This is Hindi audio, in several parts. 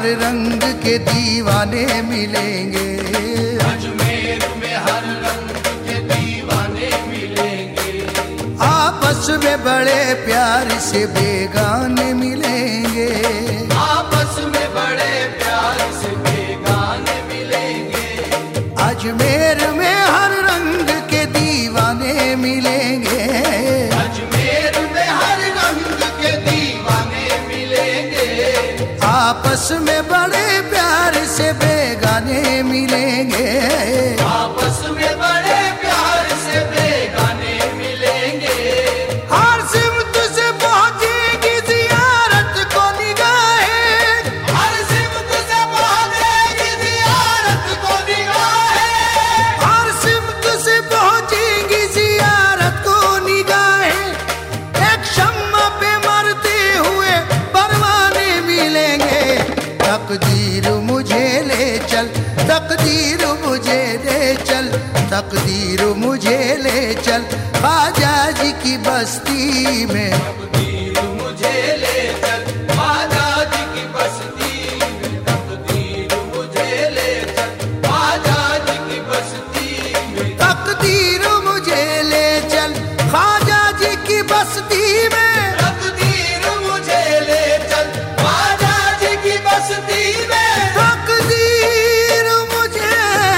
हर रंग के दीवाने मिलेंगे। अजमेर में हर रंग के दीवाने मिलेंगे। आपस में बड़े प्यार से बेगाने मिलेंगे। आपस में बड़े प्यार से बेगाने मिलेंगे। अजमेर में हर रंग के दीवाने मिलेंगे। अजमेर में हर रंग के दीवाने मिलेंगे। आपस में बड़े प्यार से बेगाने मिलेंगे। आपस में बड़े प्यार से बेगाने मिलेंगे। हर सिमत से पहुंचेगी जियारत को निगाहें। हर सिमत से पहुंचेगी जियारत को निगाहें। हर सिमत से पहुंचेगी जियारत को निगाहें। एक शम्मा पे मरते हुए परवाने मिलेंगे। तकदीर मुझे ले चल, तकदीर मुझे ले चल, तकदीर मुझे ले चल ख्वाजा जी की बस्ती में। तकदीर मुझे ले चल ख्वाजा जी की बस्ती में। तकदीर मुझे ले चल ख्वाजा जी की बस्ती में। तकदीर मुझे ले चल ख्वाजा जी की बस्ती में। तकदीर मुझे ले चल ख्वाजा जी की बस्ती में। तकदीर मुझे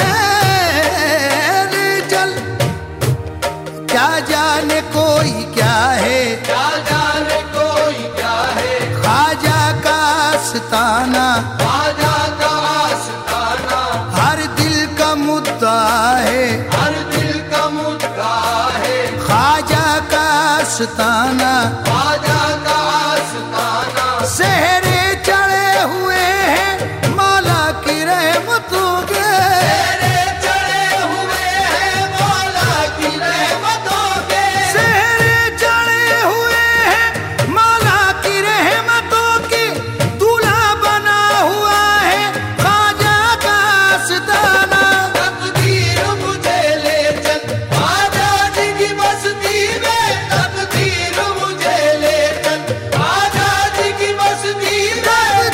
ले चल, क्या जाने कोई क्या है, क्या जाने कोई क्या है। ख्वाजा का आस्ताना ख्वाजा का आस्ताना हर दिल का मुद्दा है। हर दिल का मुद्दा है। ख्वाजा का आस्ताना ख्वाजा का आस्ताना सहरे चढ़े हुए हैं मौला की रहमतों के। तेरे चढ़े हुए हैं मौला की रहमतों के। सहरे चढ़े हुए हैं मौला की रहमतों के। दूल्हा बना हुआ है ख्वाजा का आस्ताना। तकदीर मुझे ले चल ख्वाजा जी की बस्ती में। तकदीर मुझे ले चल ख्वाजा जी की बस्ती में।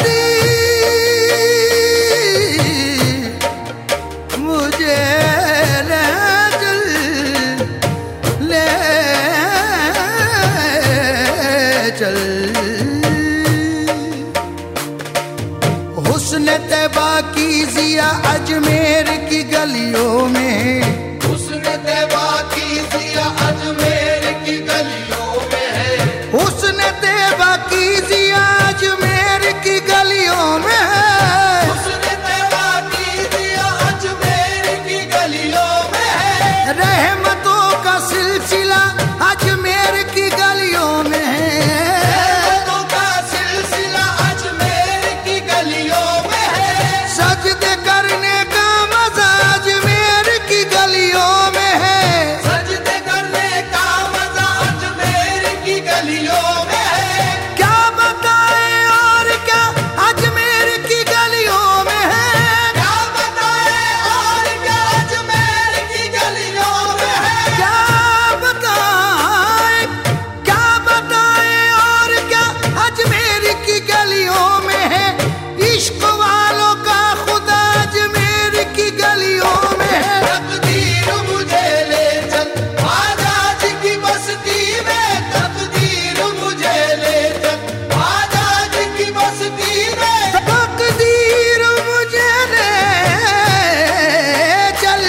मुझे ले चल, ले चल। हुस्न तैबा की जिया अजमेर की गलियों में। उसने तैबा की जिया अजमेर की गलियों में है। हुस्न तैबा की जिया अजमेर की गलियों में है। उसने तैबा की जिया अजमेर की गलियों में है। रहमतों का सिलसिला अजमेर की गलियों में है। रहमतों का सिलसिला अजमेर की गलियों में है। सजदे करने का मजा अजमेर की गलियों में है। सजदे करने का मजा अजमेर की गलियों में है। क्या बताएं और क्या अजमेर की गलियों में है। क्या बताएं और क्या अजमेर की गलियों में है। क्या बताएं, क्या बताएं और क्या अजमेर की गलियों में है। इश्क वालों का खुदा अजमेर की गलियों में है। तकदीर मुझे ले चल ख्वाजा जी की बस्ती में। तकदीर मुझे ले चल ख्वाजा जी की बस्ती में। तकदीर मुझे ले चल।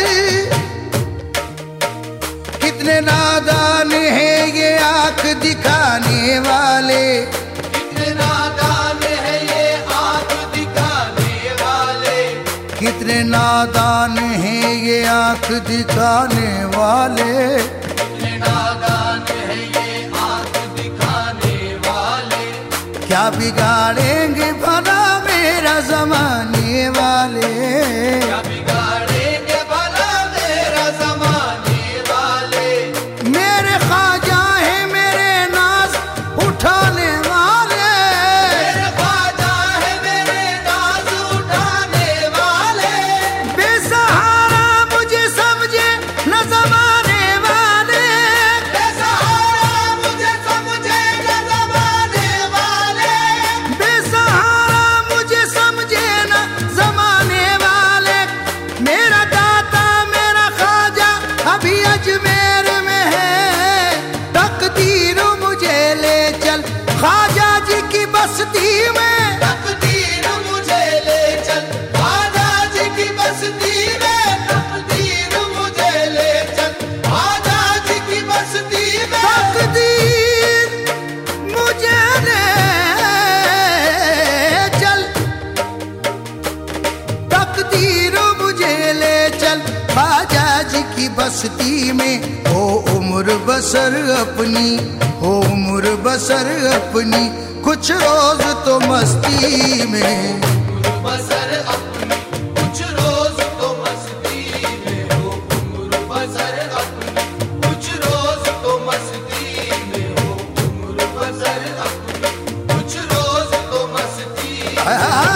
कितने नादान हैं ये आंख दिखाने वाले। कितने नादान है ये आंख दिखाने वाले। कितने नादान हैं ये आंख दिखाने वाले। कितने नादान है ये आंख दिखाने वाले। क्या बिगाड़ेंगे भला मेरा जमाने वाले। क्या बिगाड़ेंगे भला मेरा जमाने वाले। मेरे ख्वाजा हैं मेरे नाज उठाने वाले। मेरे ख्वाजा है मेरे नाज उठाने वाले। बेसहारा मुझे समझे न जमाने वाले। बेसहारा मुझे समझे न जमाने वाले। बेसहारा मुझे समझे बस्ती में, तकदीर मुझे ले चल ख्वाजा जी की बस्ती में, तकदीर मुझे ले चल ख्वाजा जी की बस्ती में, तकदीर मुझे ले चल, तकदीर मुझे ले चल ख्वाजा जी की बस्ती में। हो उम्र बसर अपनी, हो उम्र बसर अपनी, कुछ रोज तो मस्ती में। बसर अपनी कुछ रोज तो मस्ती में हो, उम्र बसर अपनी कुछ रोज तो मस्ती में हो, उम्र बसर अपनी कुछ रोज तो मस्ती में।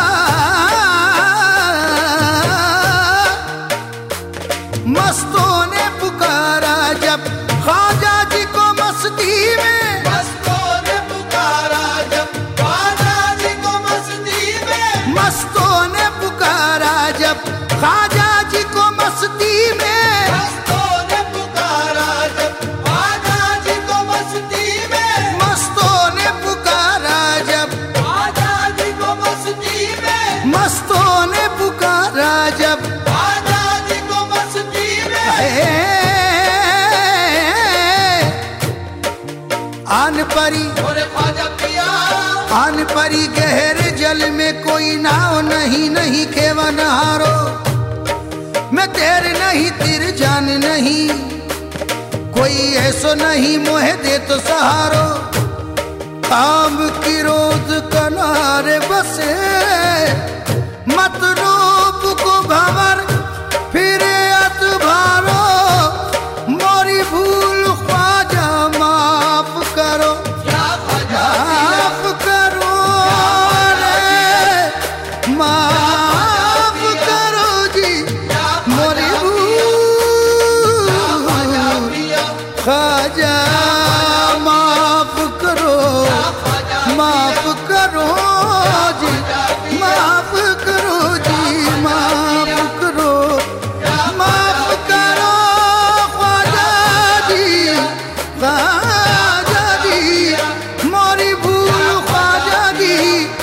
मस्तों ने पुकारा जब ख्वाजा जी को मस्ती में, मस्तों ने पुकारा जब ख्वाजा जी को मस्ती में, मस्तों ने पुकारा जब ख्वाजा जी को मस्ती में, मस्तों ने पुकारा जब ख्वाजा जी को मस्ती में, मस्तों ने पुकारा जब, ख्वाजा जी को मस्ती में, मस्तों ने पुकारा जब, ख्वाजा जी को मस्ती में। आन परी, और ख्वाजा पिया आन परी गहरे जल में कोई नाव नहीं, नहीं खेवा नहारो, मैं तेरे नहीं तेरे जान नहीं, कोई ऐसो नहीं मोहे दे तो सहारो। काम की रोज किनारे बसे मतलूब को भंवर फिरे अतभारो, मोरी भूल ख्वाजा माफ करो, या ख्वाजा माफ करो रे, माफ करो जी मोरी भूल, पिया ख्वाजा माफ करो, माफ करो जी, माफ करो जी, माफ करो, माफ करो ख्वाजा जी, ख्वाजा जी मोरी भूल, ख्वाजा जी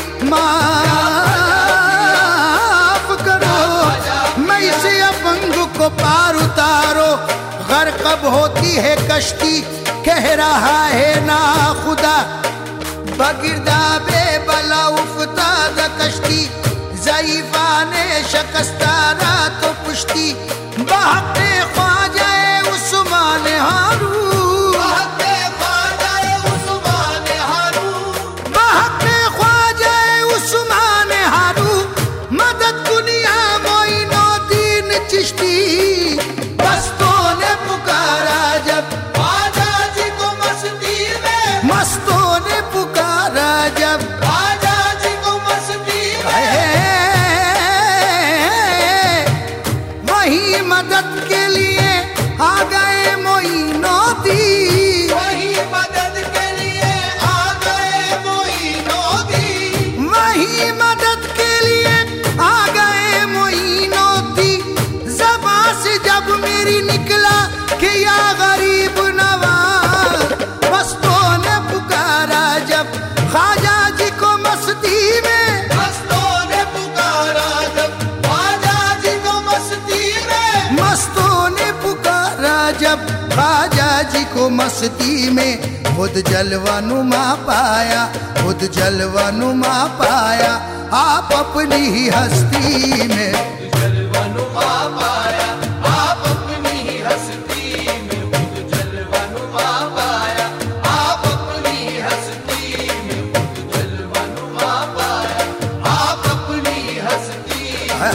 माफ करो, मैं इसे अपंग को पार उतारो, गर्क कब होती है कश्ती कह रहा है ना खुदा, बगिरदा बेबला उफ्ताद कश्ती, ज़ईफ़ा ने शकस्तारा तो पुश्ती, बहक़े ख्वाजा उस्मान हारून, बहक़े ख्वाजा उस्मान हारून, बहक़े ख्वाजा उस्मान हारून, मदद कुनिया मोइनुद्दीन चिश्ती। मस्तों ने पुकारा जब ख्वाजा जी को मस्ती में, मस्तों ने पुकारा जब, ख्वाजा जी को मस्ती में, वही मदद के लिए आ गए मोइनुद्दीन, वही मदद के लिए आ गए मोइनुद्दीन, वही मदद के लिए आ गए मोइनुद्दीन। ज़बां से जब मेरी निकला कि या गरीब नवाज, मस्तों ने पुकारा जब ख्वाजा जी को मस्ती में, मस्तों ने पुकारा जब ख्वाजा जी को मस्ती में, मस्तों ने पुकारा जब ख्वाजा जी को मस्ती में। खुद जलवा नुमा पाया, खुद जलवा नुमा पाया आप अपनी ही हस्ती में। जलवानुमा पाया आप अपनी ही हस्ती में, खुद जलवानुमा पाया आप अपनी ही हस्ती में, खुद जलवानुमा पाया आप अपनी ही हस्ती में।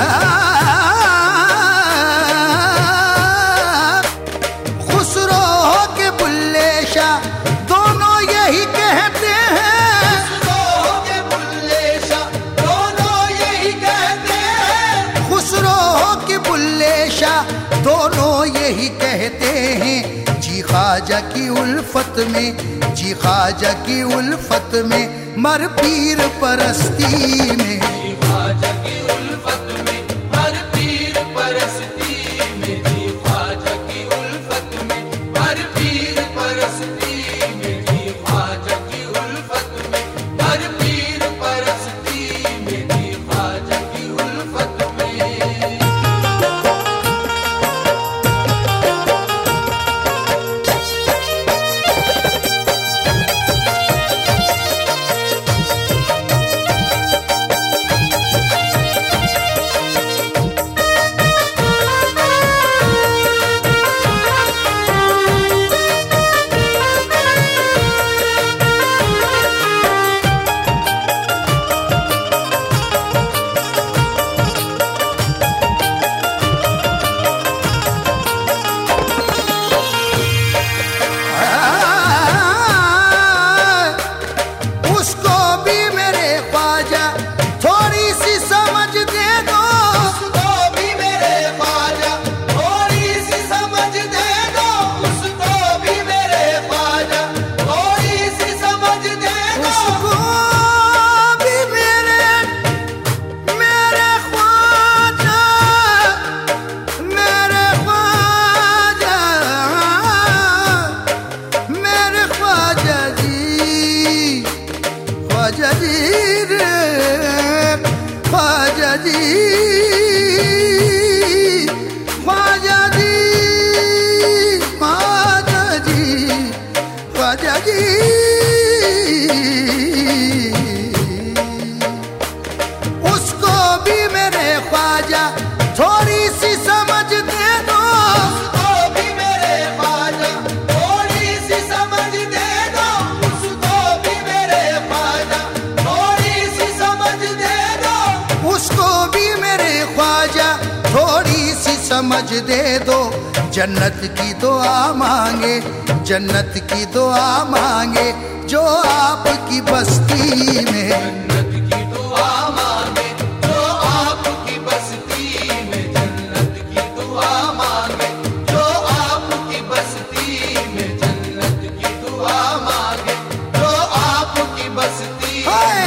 खुसरो के बुल्ले शाह दोनों यही कहते हैं, खुसरो के बुल्ले शाह दोनों यही कहते हैं, खुसरो के बुल्ले शाह दोनों यही कहते हैं। जी ख्वाजा की उल्फत में, जी ख्वाजा की उल्फत में, मर पीर परस्ती में। ख्वाजा की उल्फत में हर पीर परस्ती में, जी ख्वाजा की उल्फत में हर पीर परस्ती में, जी ख्वाजा की उल्फत में हर पीर जी उसको भी मेरे ख्वाजा थोड़ी सी समझ दे दो, उसको भी मेरे ख्वाजा थोड़ी सी समझ दे दो, उसको भी मेरे ख्वाजा थोड़ी सी समझ दे दो, उसको भी मेरे ख्वाजा थोड़ी सी समझ दे दो। जन्नत की दुआ मांगे, जन्नत की दुआ मांगे जो आपकी बस्ती में, जन्नत की दुआ मांगे जो आपकी बस्ती में, जन्नत की दुआ मांगे जो आपकी बस्ती में, जन्नत की दुआ मांगे जो आपकी बस्ती में। हाय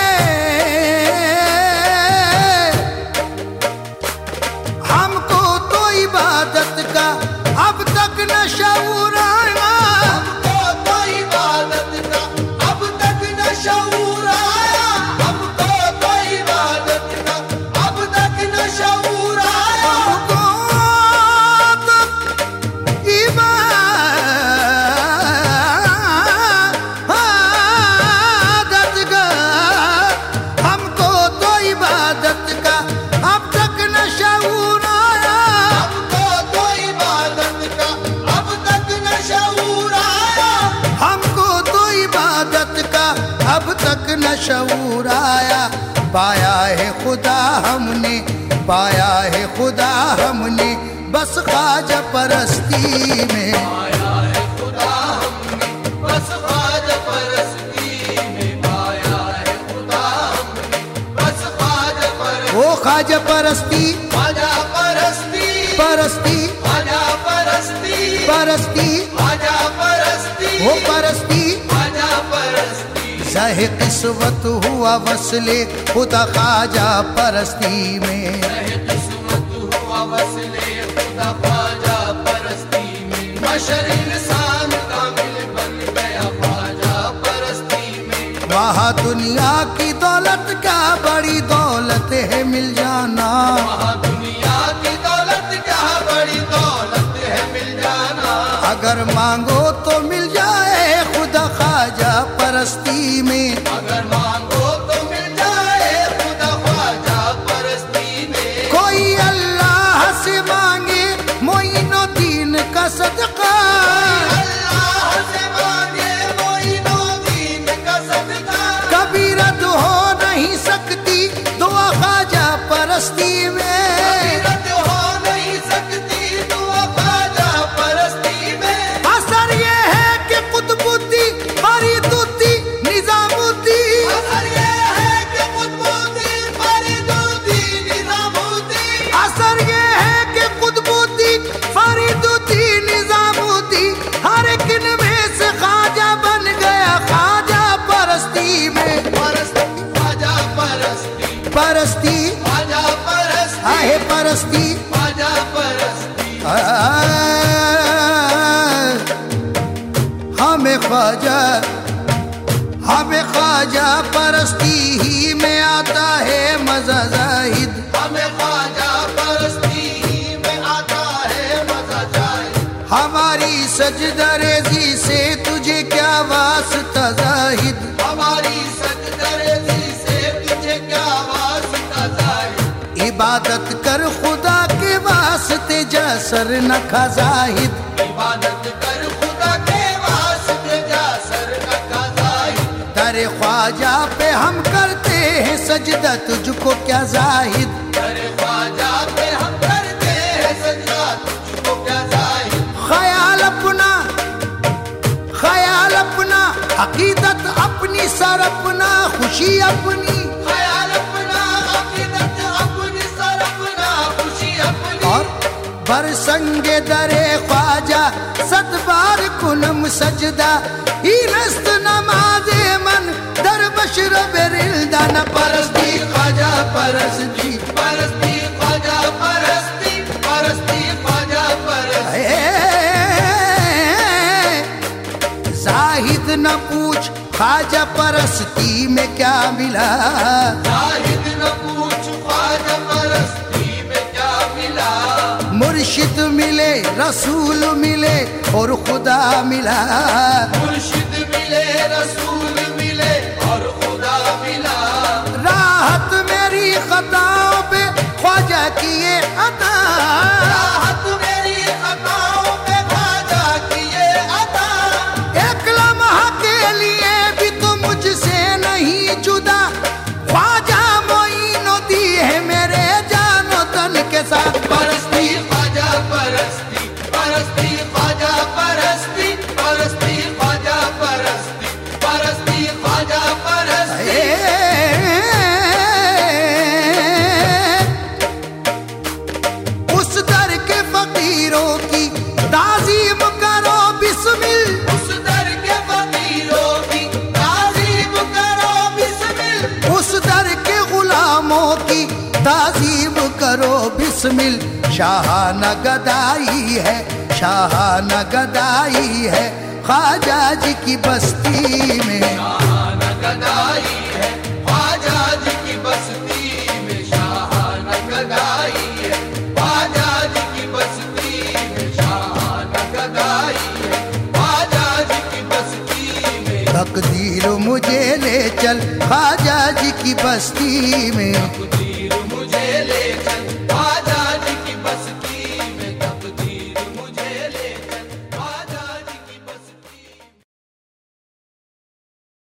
हमको तो इबादत का अब तक न शऊर आया, हमको तो इबादत का अब तक न शऊर आया, हमको तो इबादत का अब तक न शऊर आया, हमको तो इबादत का, हमको तो इबादत का अब तक न शऊर आया, हमको तो इबादत का अब तक न शऊर आया, हमको तो इबादत का अब तक न शऊर आया। पाया है खुदा हमने, पाया है खुदा हमने बस ख्वाजा परस्ती में, पाया है खुदा हमने बस ख्वाजा परस्ती में, पाया है खुदा हमने बस ख्वाजा परस्ती, वो ख्वाजा परस्ती, ख्वाजा परस्ती, परस्ती, ख्वाजा परस्ती, परस्ती, ख्वाजा परस्ती, वो परस्ती। ख्वाजा परस्ती, ज़ाहे किस्मत हुआ वसले खुदा ख्वाजा परस्ती में, चाहे किस्मत हुआ वसले खुदा ख्वाजा परस्ती में, बशर इंसान कामिल बन गया ख्वाजा परस्ती में। वहाँ दुनिया की दौलत क्या बड़ी दौलत है मिल जाना, वहाँ दुनिया की दौलत क्या बड़ी दौलत है मिल जाना, अगर मांगो तो मिल जाए खुदा ख्वाजा परस्ती में, अगर मांगो तो मिल जाए खुदा ख्वाजा परस्ती में। कोई अल्लाह से मांगे मोइनुद्दीन का सदका, अल्लाह से मांगे मोइनुद्दीन का सदका, कभी रद्द हो नहीं सकती दुआ ख्वाजा परस्ती में, रद्द हो नहीं सकती दुआ ख्वाजा परस्ती में। असर ये है कि कुतुबुद्दीन फरीदुद्दीन निजामुद्दीन, असर ये है कि कुतुबुद्दीन फरीदुद्दीन निजामुद्दीन, असर ये है कि कुतुबुद्दीन फरीदुद्दीन निजामुद्दीन हर एक में से ख्वाजा बन गया ख्वाजा परस्ती में, परस्ती ख्वाजा परस्ती, परस्ती ख्वाजा परस्ती, आहे परस्ती। ख्वाजा परस्ती। हमें ख्वाजा, हमें ख्वाजा परस्ती ही में आता है मजा जाहिद, हमें ख्वाजा परस्ती ही में आता है मजा जाहिद, हमारी सजदरेजी से तुझे क्या वास्ता जाहिद, हमारी सजदरेजी से तुझे क्या वास्ता जाहिद, इबादत कर खुदा के वास्ते जा सर न खा जाहिद, इबादत कर खुदा के वास्ते जा सर न खा जाहिद, दरे ख्वाजा पे हम करते हैं सजदा तुझको क्या जाहिद, अरे ख्वाजा पे हम करते हैं सजदा तुझको क्या जाहिद, ख्याल अपना, ख्याल अपना, अकीदत अपनी, सर अपना, खुशी अपनी, ख्याल अपना, अकीदत अपनी, सर अपना, खुशी अपनी, और बरसंगे दरे ख्वाजा सत बार कुनम सजदा ही नस्त नमाजे मन दर बशर बेरिल्दा न परस्ती ख्वाजा परस्ती, परस्ती ख्वाजा परस्ती, परस्ती ख्वाजा परस्ती। जाहिद न पूछ ख्वाजा परस्ती में क्या मिला, जाहिद न पूछ ख्वाजा परस्ती में क्या मिला, मुर्शिद मिले रसूल मिले और खुदा मिला, मुर्शिद रसूल मिले और खुदा मिला। राहत मेरी खताओं पे ख्वाजा किए अता, राहत मेरी खताओं पे ख्वाजा किए अता। एक लम्हा के लिए भी तो मुझसे नहीं जुदा, ख्वाजा मोइनुद्दी है मेरे जानो तन के साथ। परस्ती ख्वाजा परस्ती, परस्ती ख्वाजा परस्ती, परस्ती ख्वाजा परस्ती, परस्ती ख्वाजा परस्ती। उस दर के फकीरों की ताज़ीम करो बिस्मिल, उस दर के फकीरों की ताज़ीम करो बिस्मिल। उस दर के गुलामों की ताज़ीम करो बिस्मिल। शाहाना गदाई है, शाहाना गदाई है ख्वाजा जी की बस्ती में। शाहाना गदाई है ख्वाजा जी की बस्ती में, शाहाना गदाई है ख्वाजा जी की बस्ती में, शाहाना गदाई है ख्वाजा जी की बस्ती में। तकदीर मुझे ले चल ख्वाजा जी की बस्ती में।